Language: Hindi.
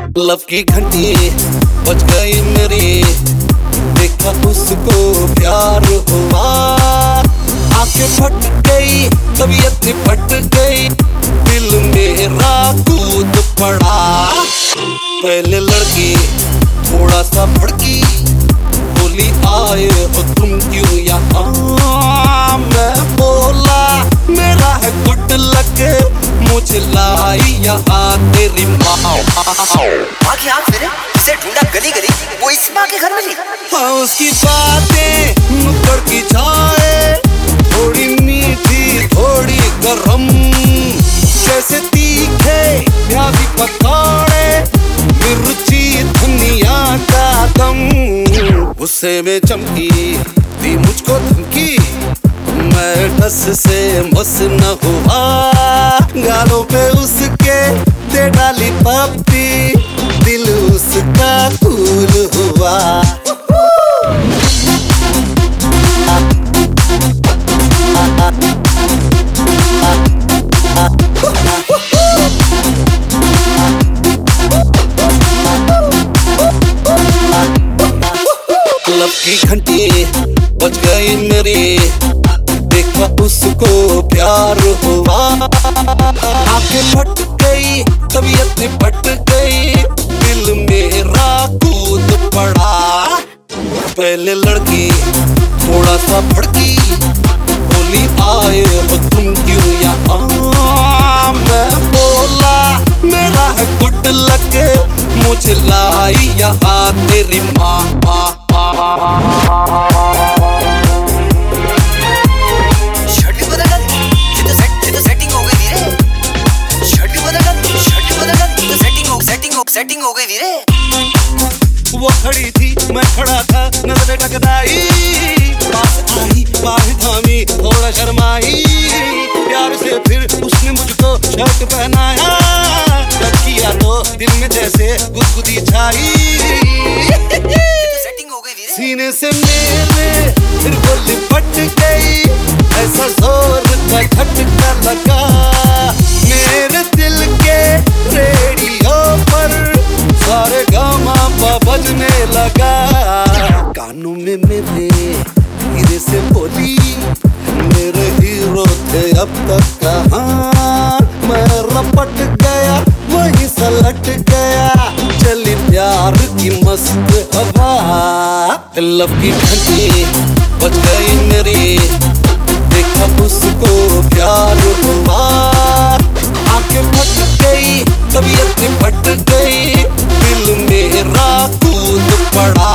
लव की घंटी बज गई मेरी, देखा उसको प्यार हुआ। आंखें फट गई, तबीयत फट गई, दिल मेरा कूद पड़ा। पहले लड़की थोड़ा सा भड़की, बोली आए हो तुम क्यों यहाँ। मैं बोला मेरा है गुड लक, मुझे लाई यहाँ तेरी माँ। माँ की आँख मेरे जिसे ढूंढा गली गली, वो इस माँ के घर में थी। हाँ उसकी बातें नुक्कड़ की चाय, थोड़ी मीठी थोड़ी गरम, जैसे तीखे प्याजी पकौड़े, मिर्ची धनिया का दम। गुस्से में चमकी दी मुझको धमकी, मैं डस से मस न हुआ। गालों पे उसके दे डाली पप्पी, दिल उसका कूल हुआ। लव की घंटी बज गई मेरी, देखा उसको प्यार हुआ। आंखें फट गई, तबीयत फट गई, दिल मेरा कूद पड़ा। पहले लड़की थोड़ा सा भड़की, बोली आए हो तुम क्यों यहाँ। मैं बोला मेरा है गुड लक, मुझे लाई यहाँ तेरी माँ। सेटिंग हो गई वीरे। वो खड़ी थी मैं खड़ा था, नजरें टकराई, पास आई बाहें थामी थोड़ा शर्माई। प्यार से फिर उसने मुझको शर्ट पहनाया, जब किया तो दिल में जैसे गुदगुदी छाई। सेटिंग हो गई वीरे। सीने से मेरे फिर वो लिपट गई, ऐसा जोर का झटका लगा। मेरे दिल के रेडियो पर सारे गामा बजने लगा। कानों में मेरे धीरे से बोली, मेरे हीरो थे अब तक कहाँ। मैं रपट गया वहीं सलट गया, चली प्यार की मस्त हवा। लव की घंटी बज गई मेरी, देखा उसको प्यार हुआ। आंखें फट गई, तबीयत फट गई, दिल मेरा कूद पड़ा।